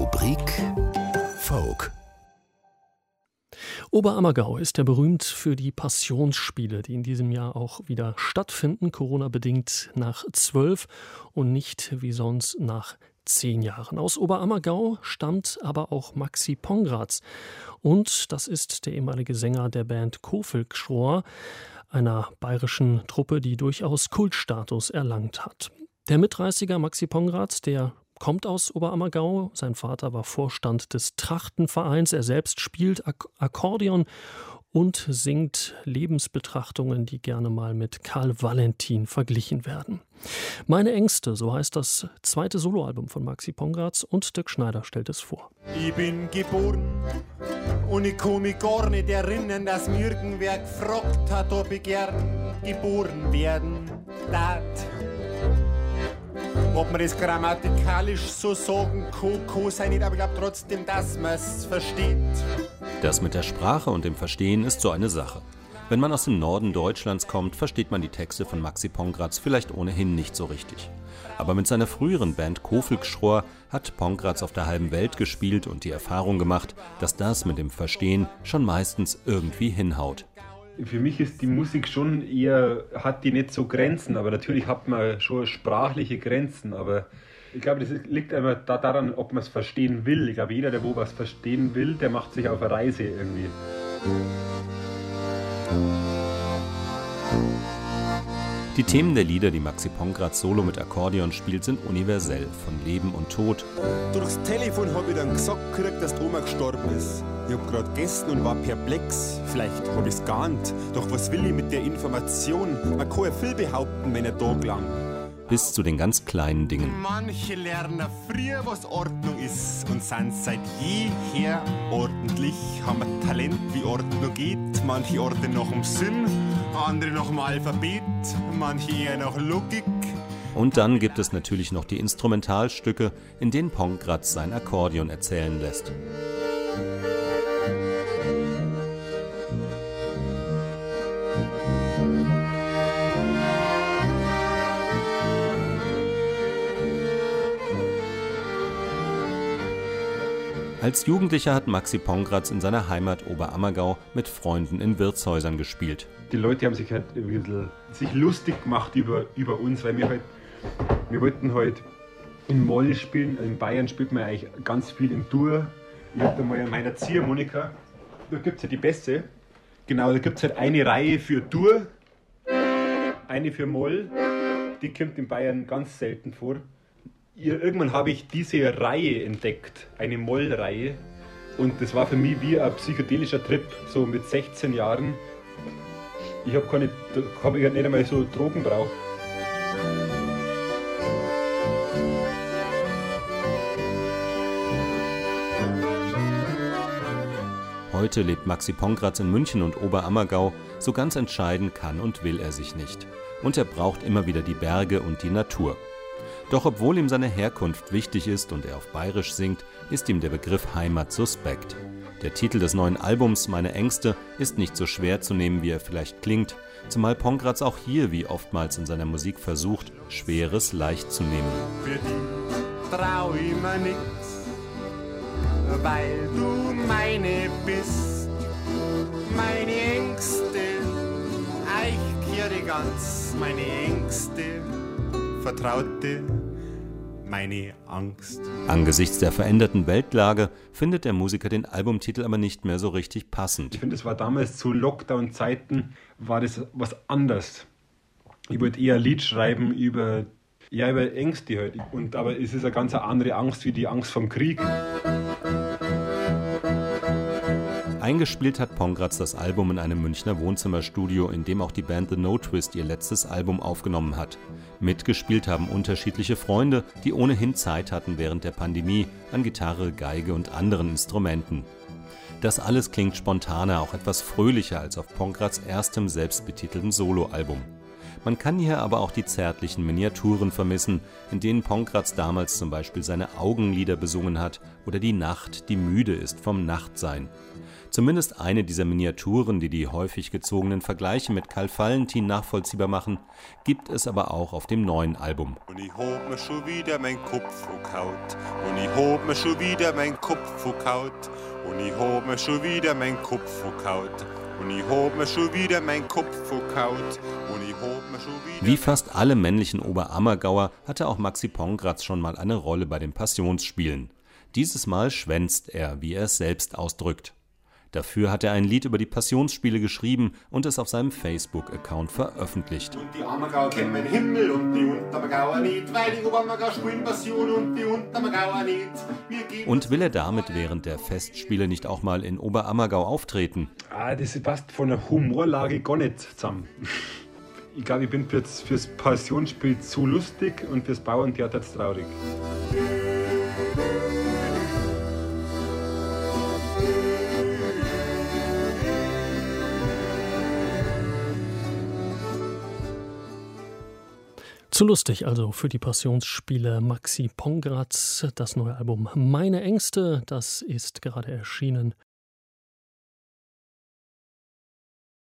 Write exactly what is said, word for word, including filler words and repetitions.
Rubrik Folk. Oberammergau ist ja berühmt für die Passionsspiele, die in diesem Jahr auch wieder stattfinden, Corona-bedingt nach zwölf und nicht wie sonst nach zehn Jahren. Aus Oberammergau stammt aber auch Maxi Pongratz. Und das ist der ehemalige Sänger der Band Kofilkschror, einer bayerischen Truppe, die durchaus Kultstatus erlangt hat. Der Mitreißiger Maxi Pongratz, der kommt aus Oberammergau. Sein Vater war Vorstand des Trachtenvereins. Er selbst spielt Ak- Akkordeon und singt Lebensbetrachtungen, die gerne mal mit Karl Valentin verglichen werden. Meine Ängste, so heißt das zweite Soloalbum von Maxi Pongratz, und Dirk Schneider stellt es vor. Ich bin geboren und ich kann mich gar nicht erinnern, dass mir irgendwer gefragt hat, ob ich gern geboren werden darf. Ob man das grammatikalisch so sagen kann, kann sein nicht, aber ich glaube trotzdem, dass man es versteht. Das mit der Sprache und dem Verstehen ist so eine Sache. Wenn man aus dem Norden Deutschlands kommt, versteht man die Texte von Maxi Pongratz vielleicht ohnehin nicht so richtig. Aber mit seiner früheren Band Kofilkschror hat Pongratz auf der halben Welt gespielt und die Erfahrung gemacht, dass das mit dem Verstehen schon meistens irgendwie hinhaut. Für mich ist die Musik schon eher, hat die nicht so Grenzen, aber natürlich hat man schon sprachliche Grenzen, aber ich glaube, das liegt immer da daran, ob man es verstehen will. Ich glaube, jeder, der wo was verstehen will, der macht sich auf eine Reise irgendwie. Die Themen der Lieder, die Maxi Pongratz solo mit Akkordeon spielt, sind universell, von Leben und Tod. Durchs Telefon habe ich dann gesagt gekriegt, dass die Oma gestorben ist. Ich habe gerade gegessen und war perplex. Vielleicht habe ich es geahnt. Doch was will ich mit der Information? Man kann ja viel behaupten, wenn er Tag lang. Bis zu den ganz kleinen Dingen. Manche lernen früher, was Ordnung ist und sind seit jeher ordentlich. Haben ein Talent, wie Ordnung geht. Manche ordnen nach dem Sinn, andere nach dem Alphabet, manche eher nach Logik. Und dann gibt es natürlich noch die Instrumentalstücke, in denen Pongratz sein Akkordeon erzählen lässt. Als Jugendlicher hat Maxi Pongratz in seiner Heimat Oberammergau mit Freunden in Wirtshäusern gespielt. Die Leute haben sich halt ein bisschen sich lustig gemacht über, über uns, weil wir halt, wir wollten halt in Moll spielen. In Bayern spielt man eigentlich ganz viel in Dur. Ich hab da mal an meiner Ziehharmonika, da gibt es ja die Bässe. Genau, da gibt es halt eine Reihe für Dur, eine für Moll. Die kommt in Bayern ganz selten vor. Irgendwann habe ich diese Reihe entdeckt, eine Moll-Reihe, und das war für mich wie ein psychedelischer Trip, so mit sechzehn Jahren. Ich habe keine, habe ich nicht einmal so Drogen braucht. Heute lebt Maxi Pongratz in München und Oberammergau, so ganz entscheiden kann und will er sich nicht. Und er braucht immer wieder die Berge und die Natur. Doch obwohl ihm seine Herkunft wichtig ist und er auf Bayerisch singt, ist ihm der Begriff Heimat suspekt. Der Titel des neuen Albums Meine Ängste ist nicht so schwer zu nehmen, wie er vielleicht klingt, zumal Pongratz auch hier, wie oftmals in seiner Musik versucht, Schweres leicht zu nehmen. Für dich trau ich mir nix, weil du meine bist. Meine Ängste, ich kehre ganz, meine Ängste, Vertraute, meine Angst. Angesichts der veränderten Weltlage findet der Musiker den Albumtitel aber nicht mehr so richtig passend. Ich finde, es war damals zu Lockdown-Zeiten, war das was anderes. Ich wollte eher ein Lied schreiben über, ja, über Ängste halt. Und, aber es ist eine ganz andere Angst wie die Angst vom Krieg. Eingespielt hat Pongratz das Album in einem Münchner Wohnzimmerstudio, in dem auch die Band The No Twist ihr letztes Album aufgenommen hat. Mitgespielt haben unterschiedliche Freunde, die ohnehin Zeit hatten während der Pandemie an Gitarre, Geige und anderen Instrumenten. Das alles klingt spontaner, auch etwas fröhlicher als auf Pongratz erstem selbstbetiteltem Soloalbum. Man kann hier aber auch die zärtlichen Miniaturen vermissen, in denen Pongratz damals zum Beispiel seine Augenlider besungen hat oder die Nacht, die müde ist vom Nachtsein. Zumindest eine dieser Miniaturen, die die häufig gezogenen Vergleiche mit Karl Valentin nachvollziehbar machen, gibt es aber auch auf dem neuen Album. Und ich hab mir schon wieder mein Kopf verkaut. Und ich hab mir schon wieder mein Kopf verkaut. Und ich hab mir schon wieder mein Kopf verkaut. Und ich hab mir schon wieder mein Kopf verkaut. Und ich hab mir schon wieder... Wie fast alle männlichen Oberammergauer hatte auch Maxi Pongratz schon mal eine Rolle bei den Passionsspielen. Dieses Mal schwänzt er, wie er es selbst ausdrückt. Dafür hat er ein Lied über die Passionsspiele geschrieben und es auf seinem Facebook-Account veröffentlicht. Und die Ammergauer kennen den Himmel und die Unterammergauer nicht, weil die Oberammergauer spielen Passion und die Unterammergauer nicht. Und will er damit während der Festspiele nicht auch mal in Oberammergau auftreten? Ah, das passt von der Humorlage gar nicht zusammen. Ich glaube, ich bin fürs, fürs Passionsspiel zu lustig und fürs Bauerntheater zu traurig. Zu lustig also für die Passionsspiele Maxi Pongratz. Das neue Album Meine Ängste, das ist gerade erschienen